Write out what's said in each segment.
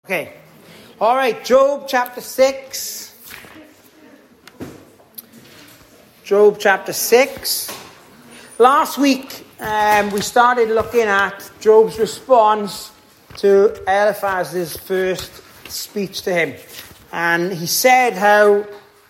Okay. All right, Job chapter 6. Job chapter 6. Last week, we started looking at Job's response to Eliphaz's first speech to him. And he said how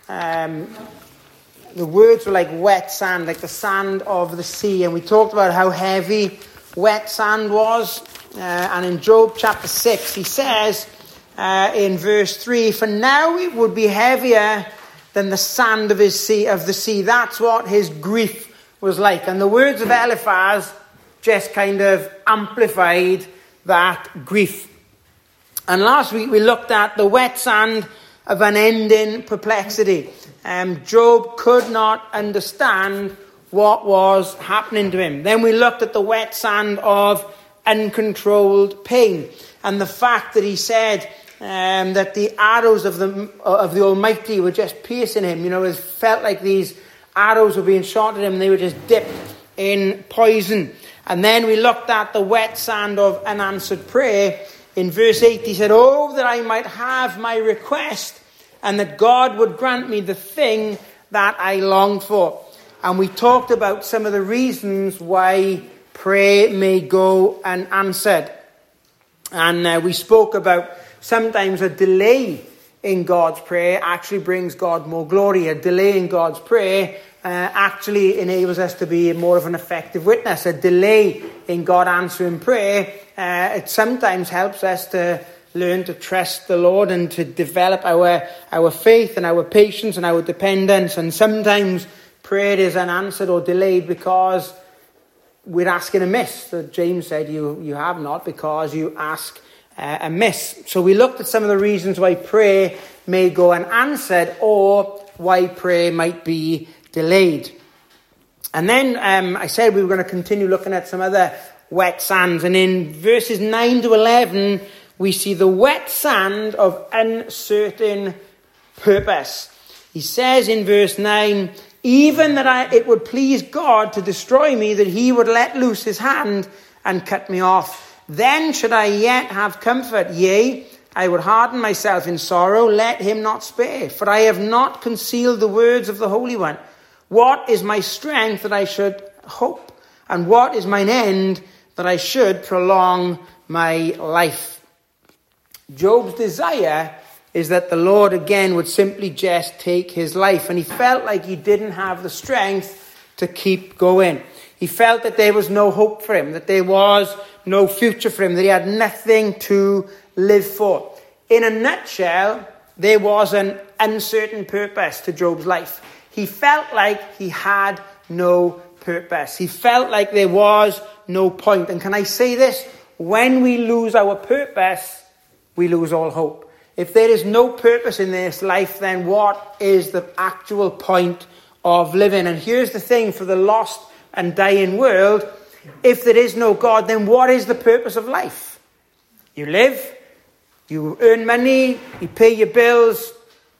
the words were like wet sand, like the sand of the sea. And we talked about how heavy wet sand was. And in Job chapter 6, he says in verse 3, "For now it would be heavier than the sand of the sea." That's what his grief was like. And the words of Eliphaz just kind of amplified that grief. And last week we looked at the wet sand of unending perplexity. Job could not understand what was happening to him. Then we looked at the wet sand of uncontrolled pain, and the fact that he said that the arrows of the Almighty were just piercing him. You know, it felt like these arrows were being shot at him, and they were just dipped in poison. And then we looked at the wet sand of unanswered prayer. In verse 8, he said, "Oh, that I might have my request, and that God would grant me the thing that I long for." And we talked about some of the reasons why prayer may go unanswered. And we spoke about sometimes a delay in God's prayer actually brings God more glory. A delay in God's prayer actually enables us to be more of an effective witness. A delay in God answering prayer, it sometimes helps us to learn to trust the Lord and to develop our faith and our patience and our dependence. And sometimes prayer is unanswered or delayed because we're asking amiss. So James said, you have not because you ask amiss. So we looked at some of the reasons why prayer may go unanswered or why prayer might be delayed. And then I said we were going to continue looking at some other wet sands. And in verses 9 to 11, we see the wet sand of uncertain purpose. He says in verse 9, "Even that it would please God to destroy me, that he would let loose his hand and cut me off. Then should I yet have comfort? Yea, I would harden myself in sorrow, let him not spare. For I have not concealed the words of the Holy One. What is my strength that I should hope? And what is mine end that I should prolong my life?" Job's desire is that the Lord again would simply just take his life. And he felt like he didn't have the strength to keep going. He felt that there was no hope for him, that there was no future for him, that he had nothing to live for. In a nutshell, there was an uncertain purpose to Job's life. He felt like he had no purpose. He felt like there was no point. And can I say this? When we lose our purpose, we lose all hope. If there is no purpose in this life, then what is the actual point of living? And here's the thing for the lost and dying world. If there is no God, then what is the purpose of life? You live, you earn money, you pay your bills,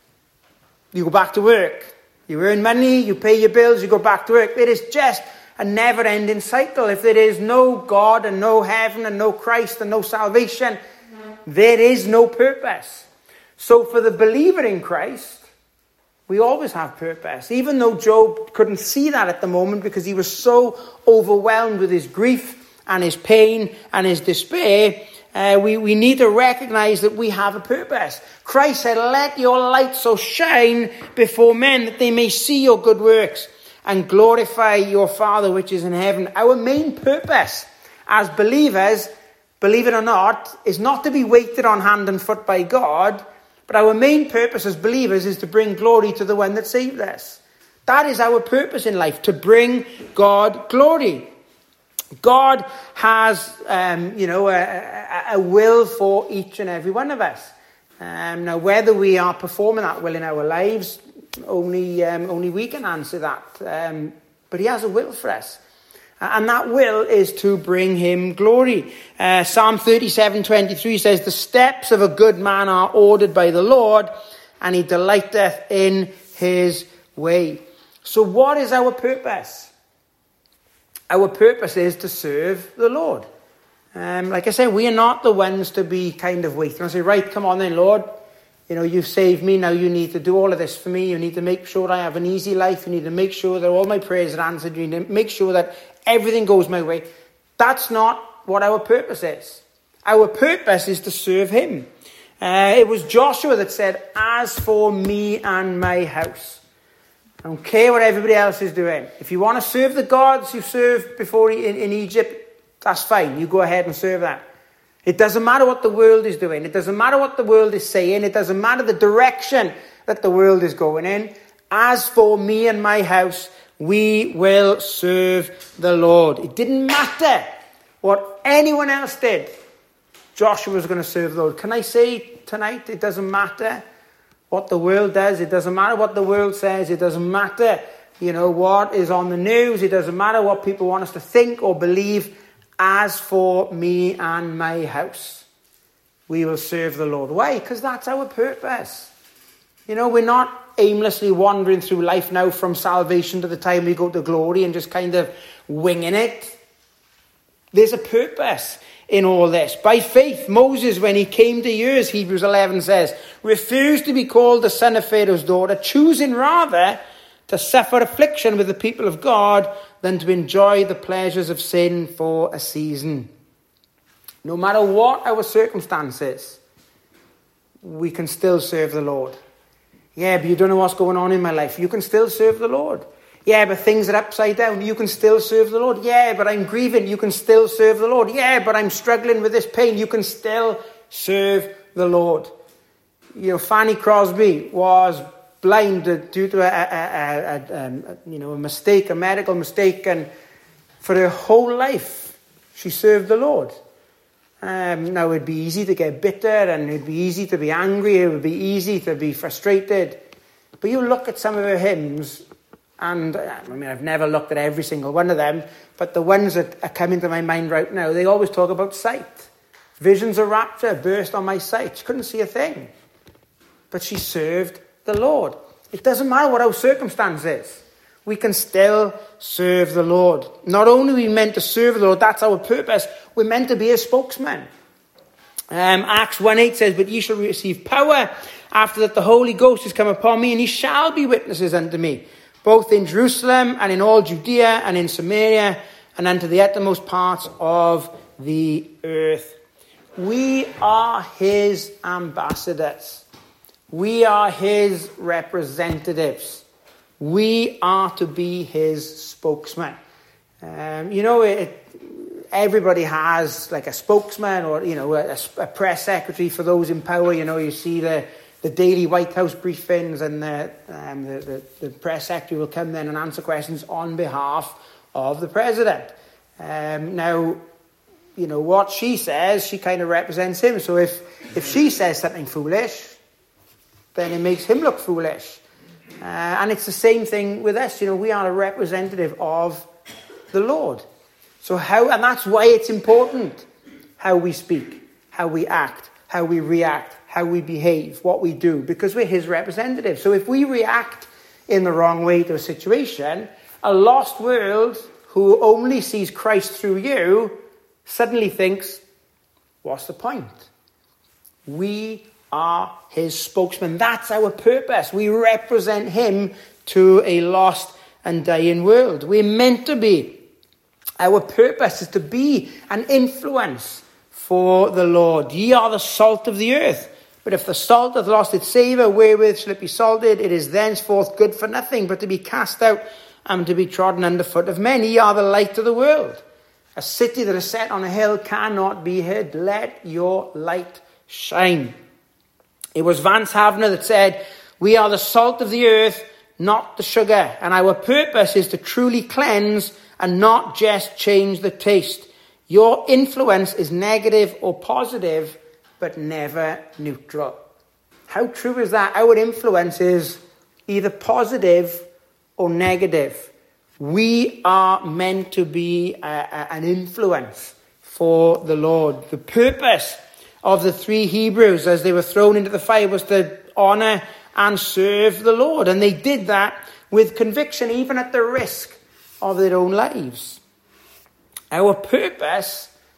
you go back to work. You earn money, you pay your bills, you go back to work. It is just a never-ending cycle. If there is no God and no heaven and no Christ and no salvation, there is no purpose. So for the believer in Christ, we always have purpose. Even though Job couldn't see that at the moment because he was so overwhelmed with his grief and his pain and his despair, we need to recognize that we have a purpose. Christ said, "Let your light so shine before men that they may see your good works and glorify your Father which is in heaven." Our main purpose as believers, believe it or not, is not to be waited on hand and foot by God, but our main purpose as believers is to bring glory to the one that saved us. That is our purpose in life, to bring God glory. God has, a will for each and every one of us. Now, whether we are performing that will in our lives, only we can answer that. But he has a will for us. And that will is to bring him glory. Psalm 37:23 says, "The steps of a good man are ordered by the Lord, and he delighteth in his way." So what is our purpose? Our purpose is to serve the Lord. Like I said, we are not the ones to be kind of waiting and say, right, come on then, Lord. You've saved me. Now you need to do all of this for me. You need to make sure I have an easy life. You need to make sure that all my prayers are answered. You need to make sure that everything goes my way. That's not what our purpose is. Our purpose is to serve him. It was Joshua that said, as for me and my house. I don't care what everybody else is doing. If you want to serve the gods you served before in Egypt, that's fine. You go ahead and serve that. It doesn't matter what the world is doing. It doesn't matter what the world is saying. It doesn't matter the direction that the world is going in. As for me and my house, we will serve the Lord. It didn't matter what anyone else did. Joshua was going to serve the Lord. Can I say tonight, it doesn't matter what the world does. It doesn't matter what the world says. It doesn't matter, what is on the news. It doesn't matter what people want us to think or believe. As for me and my house, we will serve the Lord. Why? Because that's our purpose. We're not aimlessly wandering through life now from salvation to the time we go to glory and just kind of winging it. There's a purpose in all this. By faith, Moses, when he came to years, Hebrews 11 says, refused to be called the son of Pharaoh's daughter, choosing rather to suffer affliction with the people of God than to enjoy the pleasures of sin for a season. No matter what our circumstances, we can still serve the Lord. Yeah, but you don't know what's going on in my life. You can still serve the Lord. Yeah, but things are upside down. You can still serve the Lord. Yeah, but I'm grieving. You can still serve the Lord. Yeah, but I'm struggling with this pain. You can still serve the Lord. Fanny Crosby was blind due to a mistake, a medical mistake, and for her whole life she served the Lord. Now it'd be easy to get bitter, and it'd be easy to be angry, it would be easy to be frustrated. But you look at some of her hymns, and I've never looked at every single one of them, but the ones that are coming to my mind right now, they always talk about sight. Visions of rapture burst on my sight. She couldn't see a thing, but she served the Lord. It doesn't matter what our circumstance is. We can still serve the Lord. Not only are we meant to serve the Lord, that's our purpose, we're meant to be a spokesman. Acts 1:8 says, but ye shall receive power after that the Holy Ghost has come upon me, and ye shall be witnesses unto me, both in Jerusalem and in all Judea and in Samaria and unto the uttermost parts of the earth. We are his ambassadors. We are his representatives. We are to be his spokesman. Everybody has like a spokesman or, a press secretary for those in power. You see the daily White House briefings, and the press secretary will come then and answer questions on behalf of the president. Now, what she says, she kind of represents him. So if she says something foolish, then it makes him look foolish. And it's the same thing with us. We are a representative of the Lord. And that's why it's important how we speak, how we act, how we react, how we behave, what we do, because we're his representative. So if we react in the wrong way to a situation, a lost world who only sees Christ through you suddenly thinks, what's the point? We are his spokesman. That's our purpose. We represent him to a lost and dying world. We're meant to be. Our purpose is to be an influence for the Lord. Ye are the salt of the earth. But if the salt hath lost its savour, wherewith shall it be salted? It is thenceforth good for nothing, but to be cast out and to be trodden under foot of men. Ye are the light of the world. A city that is set on a hill cannot be hid. Let your light shine. It was Vance Havner that said, we are the salt of the earth, not the sugar. And our purpose is to truly cleanse and not just change the taste. Your influence is negative or positive, but never neutral. How true is that? Our influence is either positive or negative. We are meant to be an influence for the Lord. The purpose of the three Hebrews as they were thrown into the fire was to honor and serve the Lord. And they did that with conviction, even at the risk of their own lives. Our purpose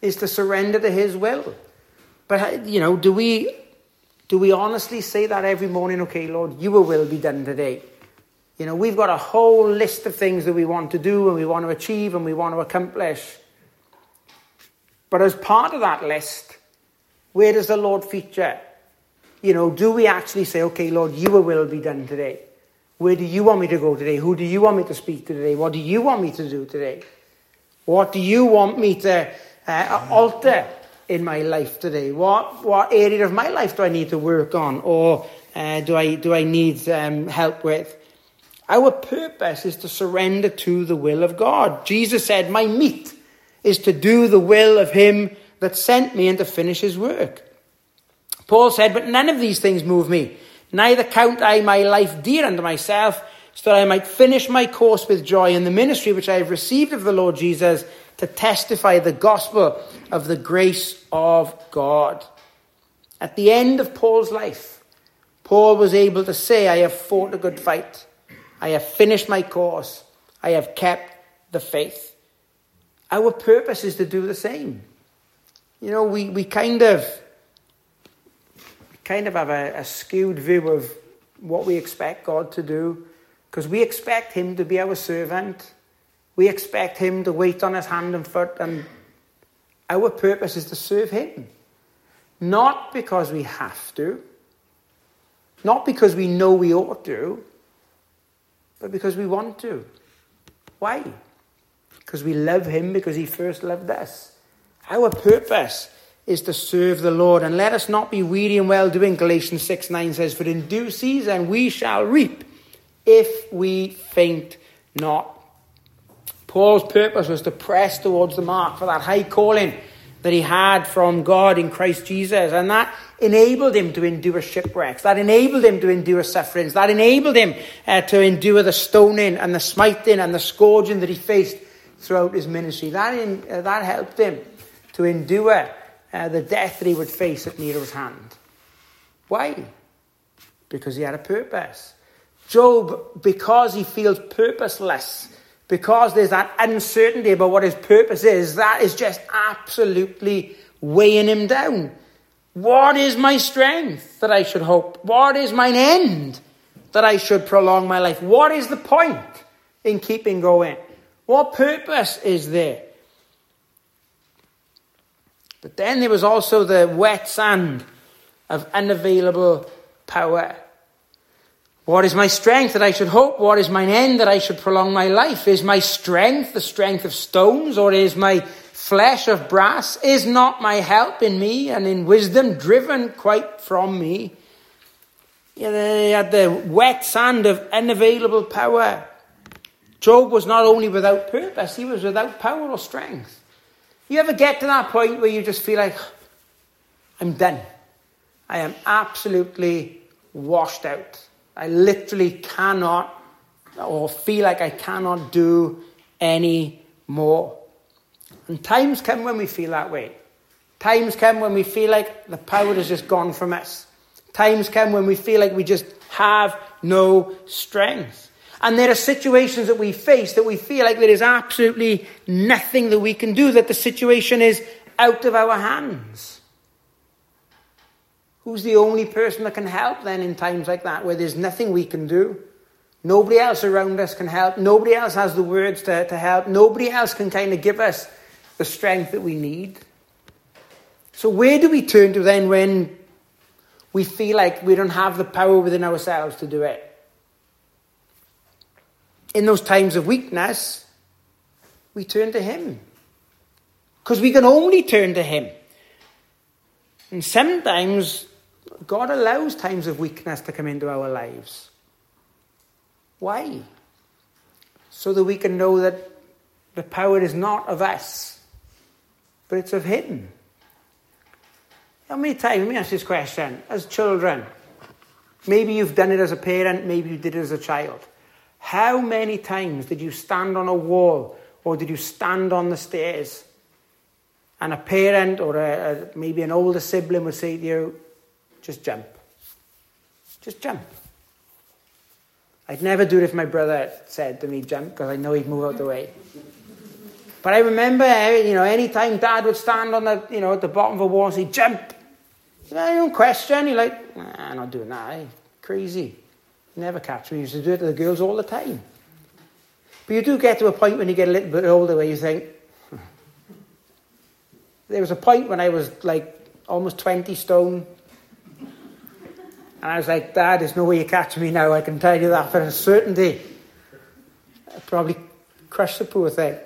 is to surrender to his will. But, do we honestly say that every morning? Okay, Lord, your will be done today. We've got a whole list of things that we want to do and we want to achieve and we want to accomplish. But as part of that list, where does the Lord feature? Do we actually say, okay, Lord, your will be done today? Where do you want me to go today? Who do you want me to speak to today? What do you want me to do today? What do you want me to alter in my life today? What area of my life do I need to work on? Or do I need help with? Our purpose is to surrender to the will of God. Jesus said, my meat is to do the will of him that sent me and to finish his work. Paul said, but none of these things move me. Neither count I my life dear unto myself, so that I might finish my course with joy in the ministry which I have received of the Lord Jesus, to testify the gospel of the grace of God. At the end of Paul's life, Paul was able to say, I have fought a good fight. I have finished my course. I have kept the faith. Our purpose is to do the same. We kind of have a skewed view of what we expect God to do, because we expect him to be our servant. We expect him to wait on his hand and foot, and our purpose is to serve him. Not because we have to, not because we know we ought to, but because we want to. Why? Because we love him, because he first loved us. Our purpose is to serve the Lord. And let us not be weary in well-doing. Galatians 6:9 says, for in due season we shall reap if we faint not. Paul's purpose was to press towards the mark for that high calling that he had from God in Christ Jesus. And that enabled him to endure shipwrecks. That enabled him to endure sufferings. That enabled him to endure the stoning and the smiting and the scourging that he faced throughout his ministry. That helped him to endure the death that he would face at Nero's hand. Why? Because he had a purpose. Job, because he feels purposeless, because there's that uncertainty about what his purpose is, that is just absolutely weighing him down. What is my strength that I should hope? What is mine end that I should prolong my life? What is the point in keeping going? What purpose is there? But then there was also the wet sand of unavailable power. What is my strength that I should hope? What is mine end that I should prolong my life? Is my strength the strength of stones, or is my flesh of brass? Is not my help in me and in wisdom driven quite from me? They had the wet sand of unavailable power. Job was not only without purpose, he was without power or strength. You ever get to that point where you just feel like, I'm done. I am absolutely washed out. I literally cannot, or feel like I cannot do any more. And times come when we feel that way. Times come when we feel like the power has just gone from us. Times come when we feel like we just have no strength. And there are situations that we face that we feel like there is absolutely nothing that we can do, that the situation is out of our hands. Who's the only person that can help then in times like that, where there's nothing we can do? Nobody else around us can help. Nobody else has the words to help. Nobody else can kind of give us the strength that we need. So where do we turn to then when we feel like we don't have the power within ourselves to do it? In those times of weakness, we turn to him. Because we can only turn to him. And sometimes God allows times of weakness to come into our lives. Why? So that we can know that the power is not of us, but it's of him. How many times, let me ask this question, as children, maybe you've done it as a parent, maybe you did it as a child. How many times did you stand on a wall, or did you stand on the stairs, and a parent or maybe an older sibling would say to you, just jump. Just jump. I'd never do it if my brother said to me, jump, because I know he'd move out the way. But I remember, any time Dad would stand on the, at the bottom of a wall and say, jump. You don't question. You're like, nah, I'm not doing that. Crazy. You never catch me. You used to do it to the girls all the time. But you do get to a point when you get a little bit older where you think, there was a point when I was like almost 20 stone. And I was like, Dad, there's no way you catch me now. I can tell you that for a certainty. I'd probably crush the poor thing.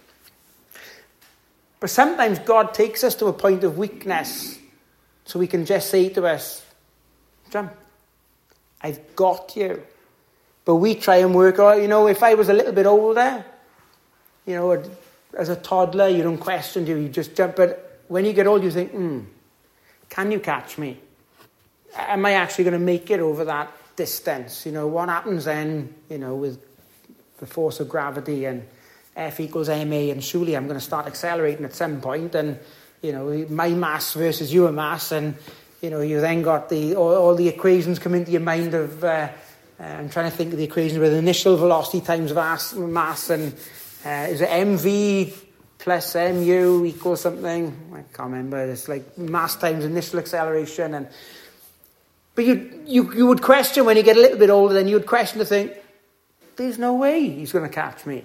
But sometimes God takes us to a point of weakness so we can just say to us, jump. I've got you. But we try and work out, if I was a little bit older, as a toddler, you don't question, you just jump. But when you get old, you think, can you catch me? Am I actually going to make it over that distance? What happens then, with the force of gravity and F equals ma, and surely I'm going to start accelerating at some point, and, my mass versus your mass, and, you then got all the equations come into your mind of, I'm trying to think of the equation with initial velocity times mass, and is it mv plus mu equals something? I can't remember. It's like mass times initial acceleration, but you would question when you get a little bit older. Then you would question to think, there's no way he's going to catch me.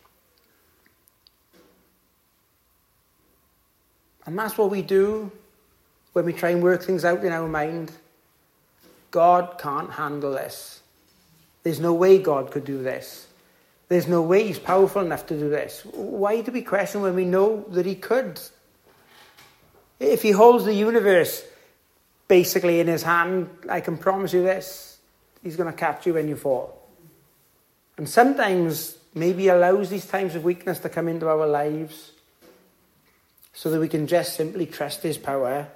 And that's what we do when we try and work things out in our mind. God can't handle this. There's no way God could do this. There's no way he's powerful enough to do this. Why do we question when we know that he could? If he holds the universe basically in his hand, I can promise you this, he's going to catch you when you fall. And sometimes maybe he allows these times of weakness to come into our lives so that we can just simply trust his power.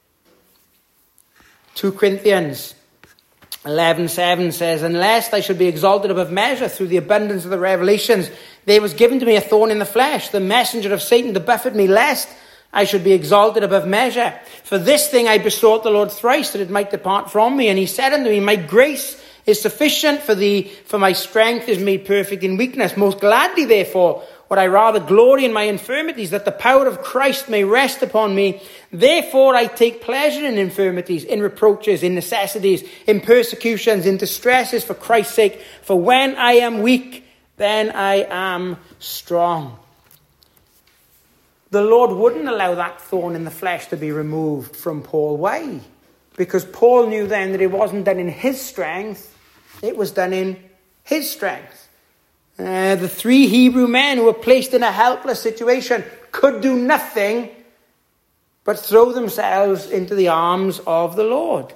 2 Corinthians 11:7 says, unless I should be exalted above measure through the abundance of the revelations, there was given to me a thorn in the flesh, the messenger of Satan to buffet me, lest I should be exalted above measure. For this thing I besought the Lord thrice, that it might depart from me. And he said unto me, my grace is sufficient for thee, for my strength is made perfect in weakness. Most gladly, therefore, would I rather glory in my infirmities, that the power of Christ may rest upon me. Therefore I take pleasure in infirmities, in reproaches, in necessities, in persecutions, in distresses for Christ's sake. For when I am weak, then I am strong. The Lord wouldn't allow that thorn in the flesh to be removed from Paul. Why? Because Paul knew then that it wasn't done in his strength, it was done in his strength. The 3 Hebrew men who were placed in a helpless situation could do nothing but throw themselves into the arms of the Lord.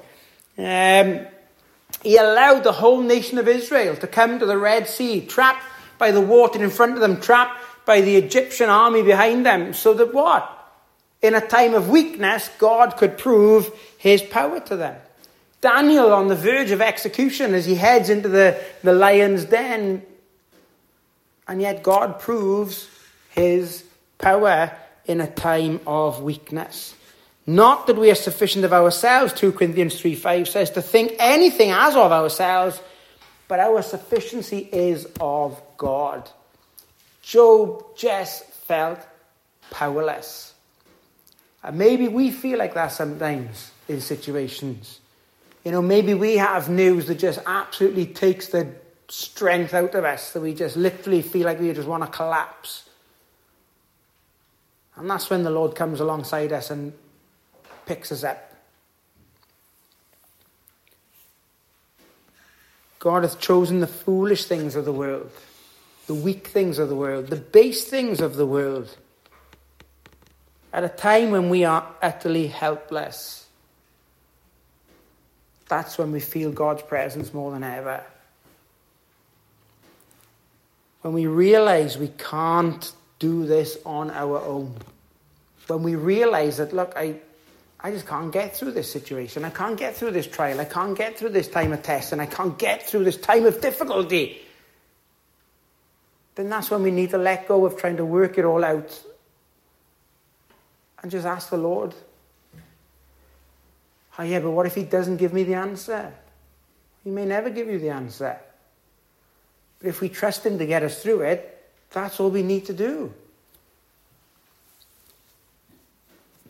He allowed the whole nation of Israel to come to the Red Sea, trapped by the water in front of them, trapped by the Egyptian army behind them, so that what? In a time of weakness, God could prove his power to them. Daniel on the verge of execution as he heads into the lion's den. And yet God proves his power in a time of weakness. Not that we are sufficient of ourselves, 2 Corinthians 3:5 says, to think anything as of ourselves, but our sufficiency is of God. Job just felt powerless. And maybe we feel like that sometimes in situations. Maybe we have news that just absolutely takes the strength out of us, that we just literally feel like we just want to collapse. And that's when the Lord comes alongside us and picks us up. God hath chosen the foolish things of the world, the weak things of the world, the base things of the world, at a time when we are utterly helpless. That's when we feel God's presence more than ever. When we realize we can't do this on our own. When we realize that, look, I just can't get through this situation. I can't get through this trial. I can't get through this time of test. And I can't get through this time of difficulty. Then that's when we need to let go of trying to work it all out. And just ask the Lord. Oh yeah, but what if he doesn't give me the answer? He may never give you the answer. But if we trust him to get us through it, that's all we need to do.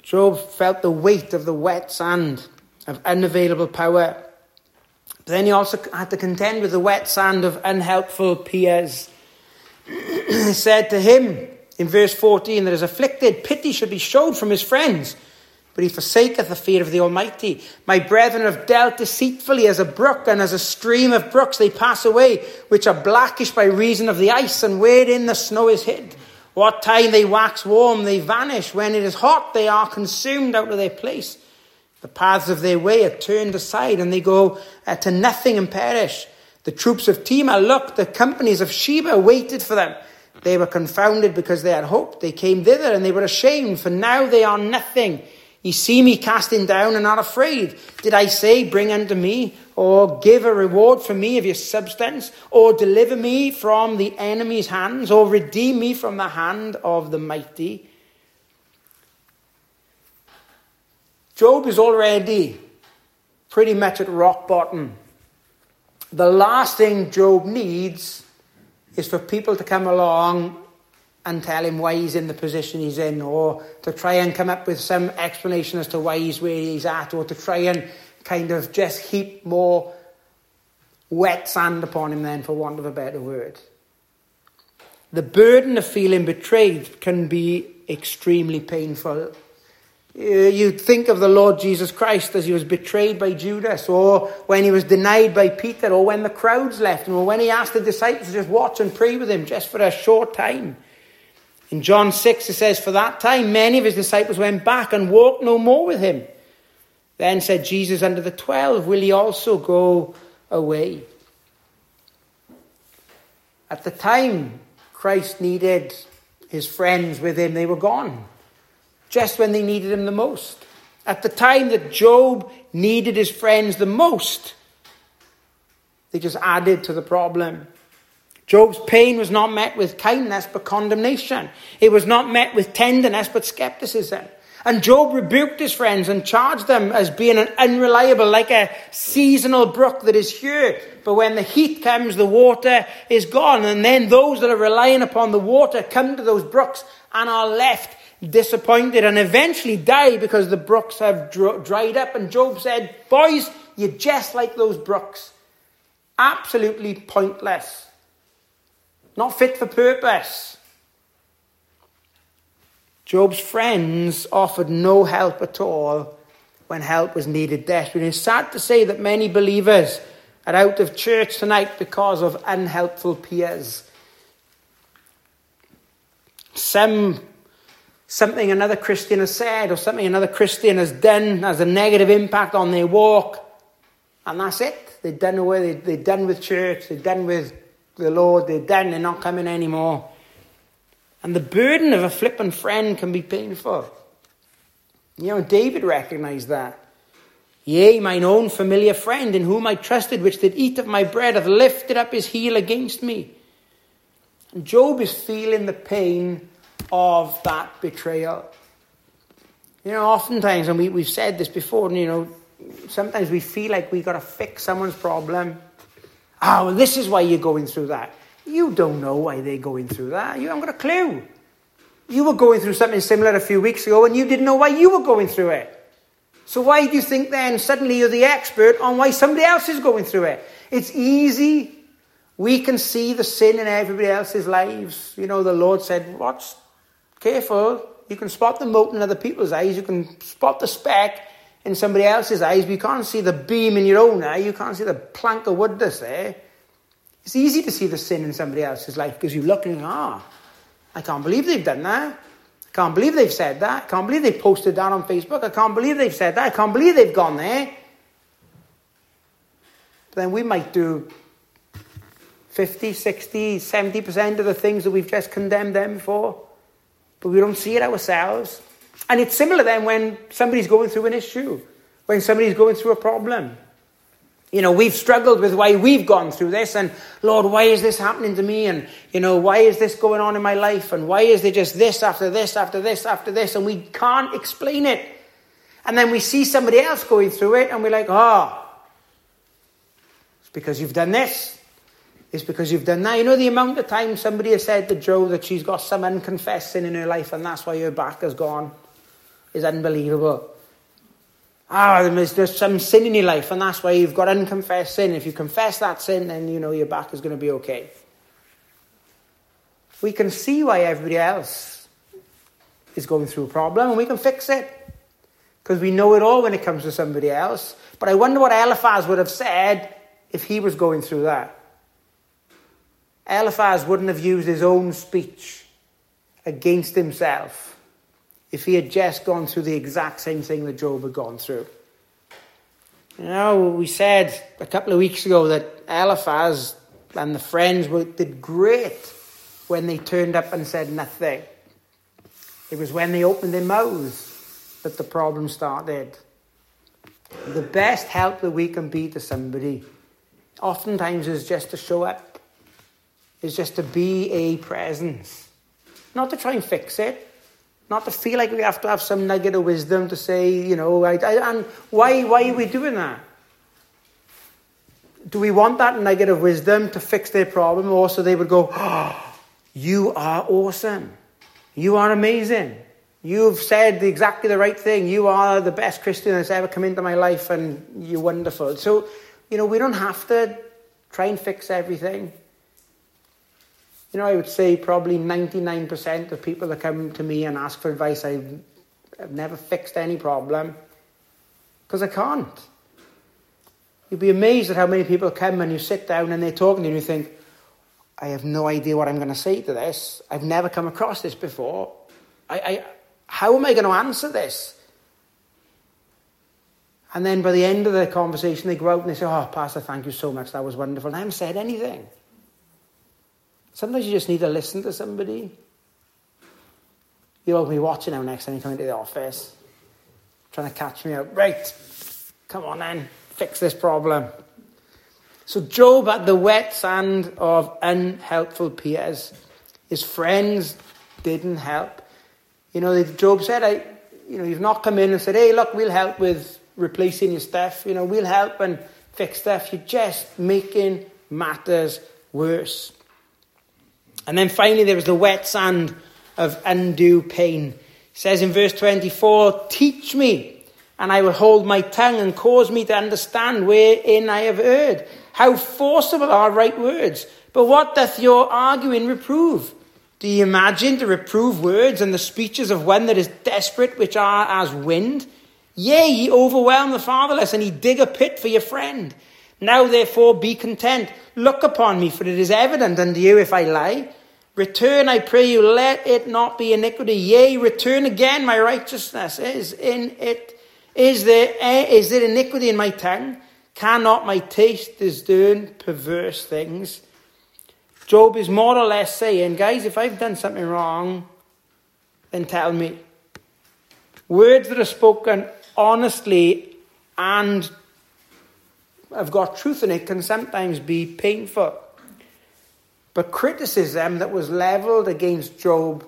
Job felt the weight of the wet sand of unavailable power. But then he also had to contend with the wet sand of unhelpful peers. He said to him in verse 14 that as afflicted, pity should be showed from his friends. But he forsaketh the fear of the Almighty. My brethren have dealt deceitfully as a brook, and as a stream of brooks they pass away, which are blackish by reason of the ice, and wherein the snow is hid. What time they wax warm, they vanish. When it is hot, they are consumed out of their place. The paths of their way are turned aside, and they go to nothing and perish. The troops of Timah looked, the companies of Sheba waited for them. They were confounded because they had hoped. They came thither, and they were ashamed, for now they are nothing. Ye see me casting down and not afraid. Did I say, bring unto me, or give a reward for me of your substance, or deliver me from the enemy's hands, or redeem me from the hand of the mighty? Job is already pretty much at rock bottom. The last thing Job needs is for people to come along and tell him why he's in the position he's in, or to try and come up with some explanation as to why he's where he's at, or to try and kind of just heap more wet sand upon him then, for want of a better word. The burden of feeling betrayed can be extremely painful. You think of the Lord Jesus Christ as he was betrayed by Judas, or when he was denied by Peter, or when the crowds left him, or when he asked the disciples to just watch and pray with him just for a short time. In John 6 it says, for that time many of his disciples went back and walked no more with him. Then said Jesus unto the 12, will ye also go away? At the time Christ needed his friends with him, they were gone. Just when they needed him the most. At the time that Job needed his friends the most, they just added to the problem. Job's pain was not met with kindness, but condemnation. It was not met with tenderness, but skepticism. And Job rebuked his friends and charged them as being an unreliable, like a seasonal brook that is here. But when the heat comes, the water is gone. And then those that are relying upon the water come to those brooks and are left disappointed and eventually die because the brooks have dried up. And Job said, boys, you're just like those brooks. Absolutely pointless. Not fit for purpose. Job's friends offered no help at all when help was needed desperately. It's sad to say that many believers are out of church tonight because of unhelpful peers. Something another Christian has said, or something another Christian has done, has a negative impact on their walk, and that's it. They're done away. They're done with church. They're done with the Lord. They're done. They're not coming anymore. And the burden of a flippant friend can be painful. You know, David recognized that. Yea, mine own familiar friend, in whom I trusted, which did eat of my bread, hath lifted up his heel against me. And Job is feeling the pain of that betrayal. You know, oftentimes, and we've said this before, you know, sometimes we feel like we've got to fix someone's problem. Oh, well, this is why you're going through that. You don't know why they're going through that. You haven't got a clue. You were going through something similar a few weeks ago and you didn't know why you were going through it. So why do you think then suddenly you're the expert on why somebody else is going through it? It's easy. We can see the sin in everybody else's lives. You know, the Lord said, watch, careful. You can spot the mote in other people's eyes. You can spot the speck in somebody else's eyes, but you can't see the beam in your own eye. You can't see the plank of wood that's there. It's easy to see the sin in somebody else's life because you look and I can't believe they've done that. I can't believe they've said that. I can't believe they posted that on Facebook. I can't believe they've said that. I can't believe they've gone there. But then we might do 50, 60, 70% of the things that we've just condemned them for. But we don't see it ourselves. And it's similar then when somebody's going through an issue. When somebody's going through a problem. You know, we've struggled with why we've gone through this, and Lord, why is this happening to me? And, you know, why is this going on in my life? And why is there just this after this after this after this? And we can't explain it. And then we see somebody else going through it, and we're like, it's because you've done this. It's because you've done that. You know the amount of times somebody has said to Joe that she's got some unconfessed sin in her life, and that's why her back has gone. is unbelievable. There's some sin in your life, and that's why you've got unconfessed sin. If you confess that sin, then you know your back is going to be okay. We can see why everybody else is going through a problem, and we can fix it. Because we know it all when it comes to somebody else. But I wonder what Eliphaz would have said if he was going through that. Eliphaz wouldn't have used his own speech against himself if he had just gone through the exact same thing that Job had gone through. You know, we said a couple of weeks ago that Eliphaz and the friends did great when they turned up and said nothing. It was when they opened their mouths that the problem started. The best help that we can be to somebody oftentimes is just to show up, is just to be a presence. Not to try and fix it, not to feel like we have to have some nugget of wisdom to say, you know, and why are we doing that? Do we want that nugget of wisdom to fix their problem, or so they would go, oh, you are awesome. You are amazing. You've said exactly the right thing. You are the best Christian that's ever come into my life, and you're wonderful. So, you know, we don't have to try and fix everything. You know, I would say probably 99% of people that come to me and ask for advice, I've never fixed any problem. Because I can't. You'd be amazed at how many people come and you sit down and they're talking to you and you think, I have no idea what I'm going to say to this. I've never come across this before. How am I going to answer this? And then by the end of the conversation, they go out and they say, oh, Pastor, thank you so much. That was wonderful. And I haven't said anything. Sometimes you just need to listen to somebody. You'll be watching now next time you come into the office, trying to catch me out. Right, come on then, fix this problem. So Job had the wet sand of unhelpful peers. His friends didn't help. You know, Job said, you've not come in and said, hey, look, we'll help with replacing your stuff. You know, we'll help and fix stuff. You're just making matters worse. And then finally, there was the wet sand of undue pain. It says in verse 24, teach me, and I will hold my tongue, and cause me to understand wherein I have erred. How forcible are right words! But what doth your arguing reprove? Do you imagine to reprove words and the speeches of one that is desperate, which are as wind? Yea, ye overwhelm the fatherless, and ye dig a pit for your friend. Now therefore be content. Look upon me, for it is evident unto you if I lie. Return, I pray you, let it not be iniquity. Yea, return again my righteousness. Is there iniquity in my tongue? Cannot my taste discern perverse things? Job is more or less saying, guys, if I've done something wrong, then tell me. Words that are spoken honestly and have got truth in it can sometimes be painful. But criticism that was levelled against Job,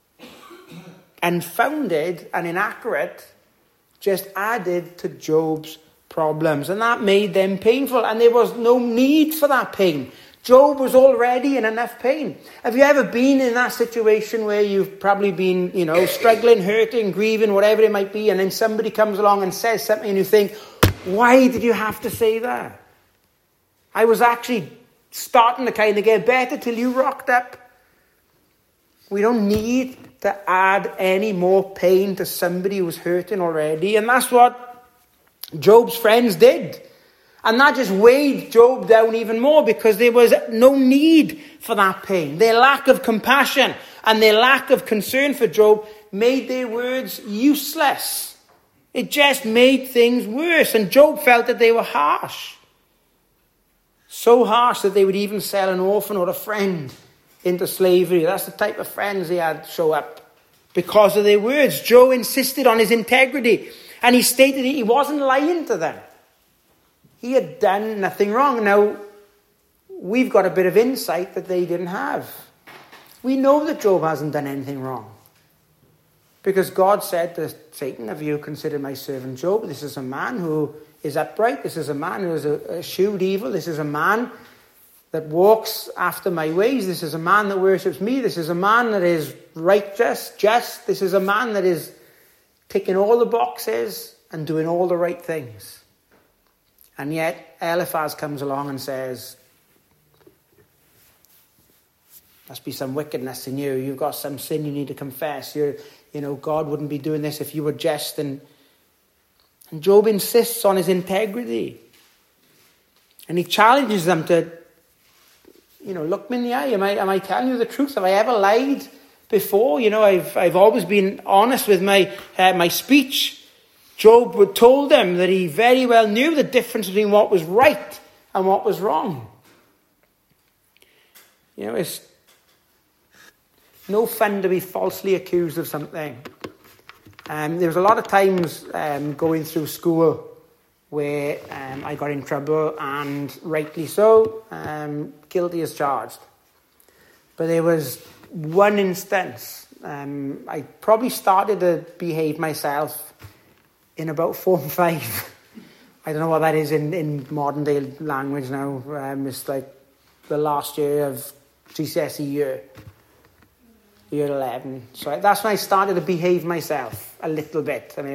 unfounded and inaccurate, just added to Job's problems. And that made them painful. And there was no need for that pain. Job was already in enough pain. Have you ever been in that situation where you've probably been, struggling, hurting, grieving, whatever it might be, and then somebody comes along and says something and you think, why did you have to say that? I was actually starting to kind of get better till you rocked up. We don't need to add any more pain to somebody who's hurting already. And that's what Job's friends did. And that just weighed Job down even more because there was no need for that pain. Their lack of compassion and their lack of concern for Job made their words useless. It just made things worse. And Job felt that they were harsh. So harsh that they would even sell an orphan or a friend into slavery. That's the type of friends he had show up because of their words. Job insisted on his integrity, and he stated he wasn't lying to them. He had done nothing wrong. Now, we've got a bit of insight that they didn't have. We know that Job hasn't done anything wrong. Because God said to Satan, have you considered my servant Job? This is a man who is upright. This is a man who has eschewed evil. This is a man that walks after my ways. This is a man that worships me. This is a man that is righteous, just. This is a man that is ticking all the boxes and doing all the right things. And yet Eliphaz comes along and says, must be some wickedness in you. You've got some sin you need to confess. God wouldn't be doing this if you were just. And Job insists on his integrity. And he challenges them to, look me in the eye. Am I telling you the truth? Have I ever lied before? I've always been honest with my speech. Job told them that he very well knew the difference between what was right and what was wrong. It's no fun to be falsely accused of something. There was a lot of times going through school where I got in trouble, and rightly so, guilty as charged. But there was one instance, I probably started to behave myself in about Form 5. I don't know what that is in modern day language now. It's like the last year of GCSE year 11. So that's when I started to behave myself a little bit. I mean,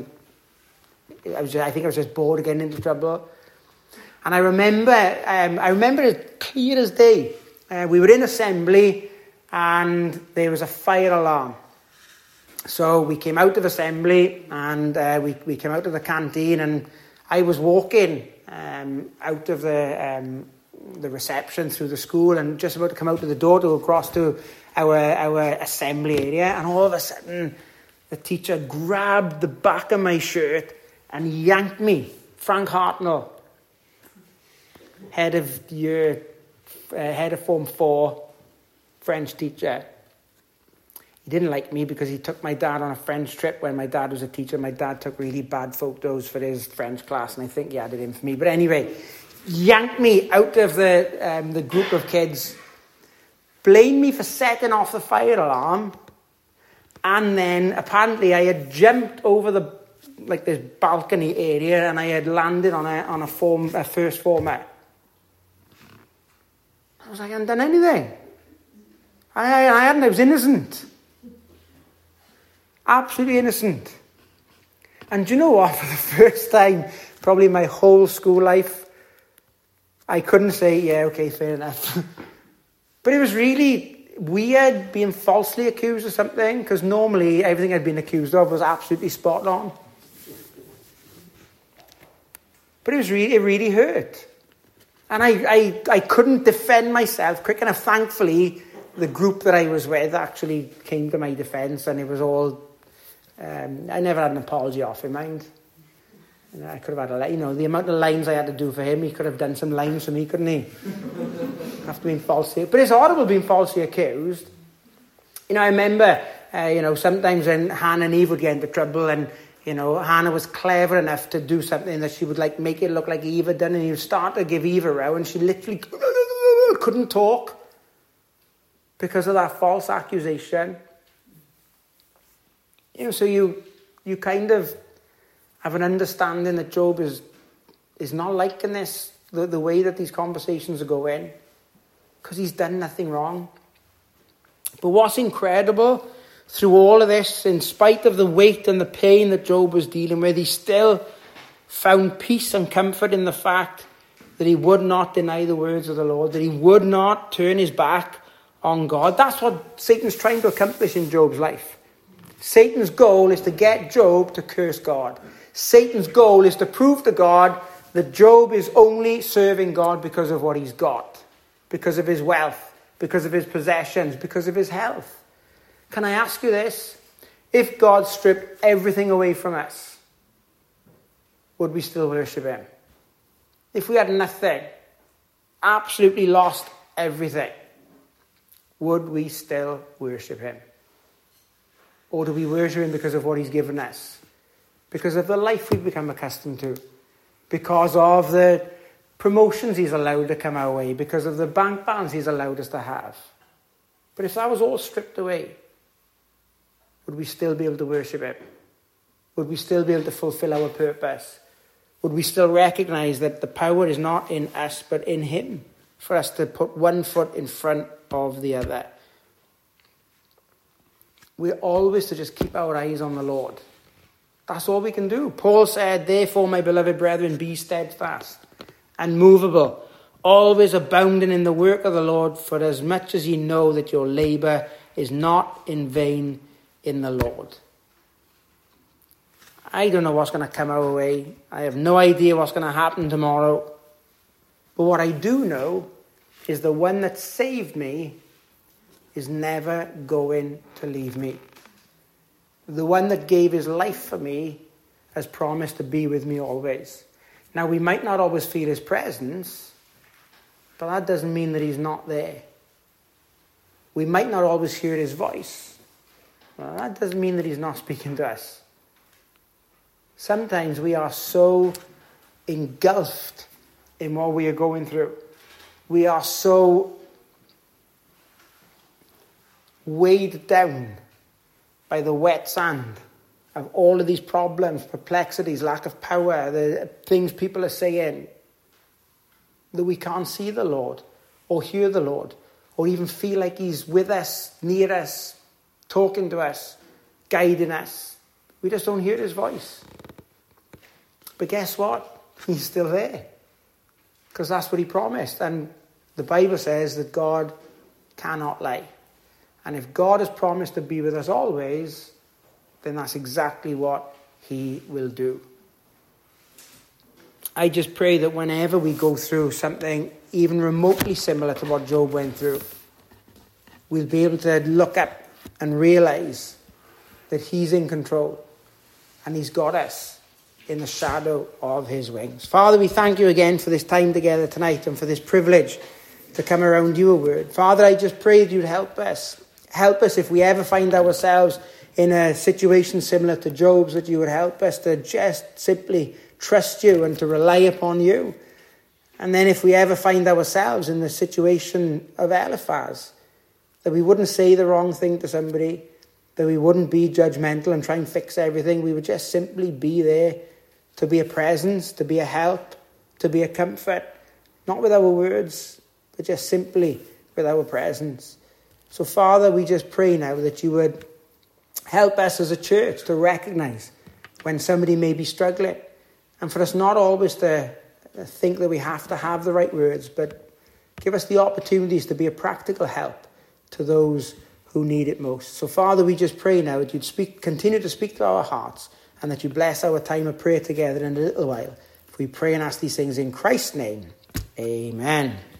I think I was just bored of getting into trouble. And I remember it clear as day. We were in assembly and there was a fire alarm. So we came out of assembly and we came out of the canteen, and I was walking out of the reception through the school and just about to come out of the door to go across to our assembly area, and all of a sudden the teacher grabbed the back of my shirt and yanked me. Frank Hartnell, head of Form 4, French teacher. He didn't like me because he took my dad on a French trip when my dad was a teacher. My dad took really bad photos for his French class, and I think he added in for me. But anyway, yanked me out of the group of kids, blamed me for setting off the fire alarm, and then apparently I had jumped over this balcony area, and I had landed on a first former. I was like, I hadn't done anything. I was innocent. Absolutely innocent. And do you know what? For the first time, probably in my whole school life, I couldn't say, yeah, okay, fair enough. But it was really weird being falsely accused of something, because normally everything I'd been accused of was absolutely spot on. But it really hurt. And I couldn't defend myself quick enough. Thankfully, the group that I was with actually came to my defence, and it was all... I never had an apology off him, mind. I could have had the amount of lines I had to do for him, he could have done some lines for me, couldn't he? After being falsely... But it's horrible being falsely accused. I remember, sometimes when Hannah and Eve would get into trouble, and, Hannah was clever enough to do something that she would, make it look like Eve had done, and you start to give Eve a row, and she literally couldn't talk because of that false accusation. So you kind of have an understanding that Job is not liking this, the way that these conversations are going, because he's done nothing wrong. But what's incredible, through all of this, in spite of the weight and the pain that Job was dealing with, he still found peace and comfort in the fact that he would not deny the words of the Lord, that he would not turn his back on God. That's what Satan's trying to accomplish in Job's life. Satan's goal is to get Job to curse God. Satan's goal is to prove to God that Job is only serving God because of what he's got, because of his wealth, because of his possessions, because of his health. Can I ask you this? If God stripped everything away from us, would we still worship him? If we had nothing, absolutely lost everything, would we still worship him? Or do we worship him because of what he's given us? Because of the life we've become accustomed to? Because of the promotions he's allowed to come our way? Because of the bank balance he's allowed us to have? But if that was all stripped away, would we still be able to worship him? Would we still be able to fulfill our purpose? Would we still recognize that the power is not in us but in him, for us to put one foot in front of the other? We're always to just keep our eyes on the Lord. That's all we can do. Paul said, therefore, my beloved brethren, be steadfast and immovable, always abounding in the work of the Lord, for as much as ye know that your labour is not in vain in the Lord. I don't know what's going to come our way. I have no idea what's going to happen tomorrow. But what I do know is the one that saved me is never going to leave me. The one that gave his life for me has promised to be with me always. Now, we might not always feel his presence, but that doesn't mean that he's not there. We might not always hear his voice. Well, that doesn't mean that he's not speaking to us. Sometimes we are so engulfed in what we are going through. We are so weighed down by the wet sand of all of these problems, perplexities, lack of power, the things people are saying, that we can't see the Lord or hear the Lord or even feel like he's with us, near us, talking to us, guiding us. We just don't hear his voice. But guess what? He's still there, because that's what he promised. And the Bible says that God cannot lie. And if God has promised to be with us always, then that's exactly what he will do. I just pray that whenever we go through something even remotely similar to what Job went through, we'll be able to look up and realize that he's in control and he's got us in the shadow of his wings. Father, we thank you again for this time together tonight and for this privilege to come around your word. Father, I just pray that you'd help us. Help us if we ever find ourselves in a situation similar to Job's, that you would help us to just simply trust you and to rely upon you. And then if we ever find ourselves in the situation of Eliphaz, that we wouldn't say the wrong thing to somebody, that we wouldn't be judgmental and try and fix everything. We would just simply be there to be a presence, to be a help, to be a comfort, not with our words, but just simply with our presence. So, Father, we just pray now that you would help us as a church to recognize when somebody may be struggling, and for us not always to think that we have to have the right words, but give us the opportunities to be a practical help to those who need it most. So, Father, we just pray now that you'd continue to speak to our hearts, and that you bless our time of prayer together in a little while. If we pray and ask these things in Christ's name, amen.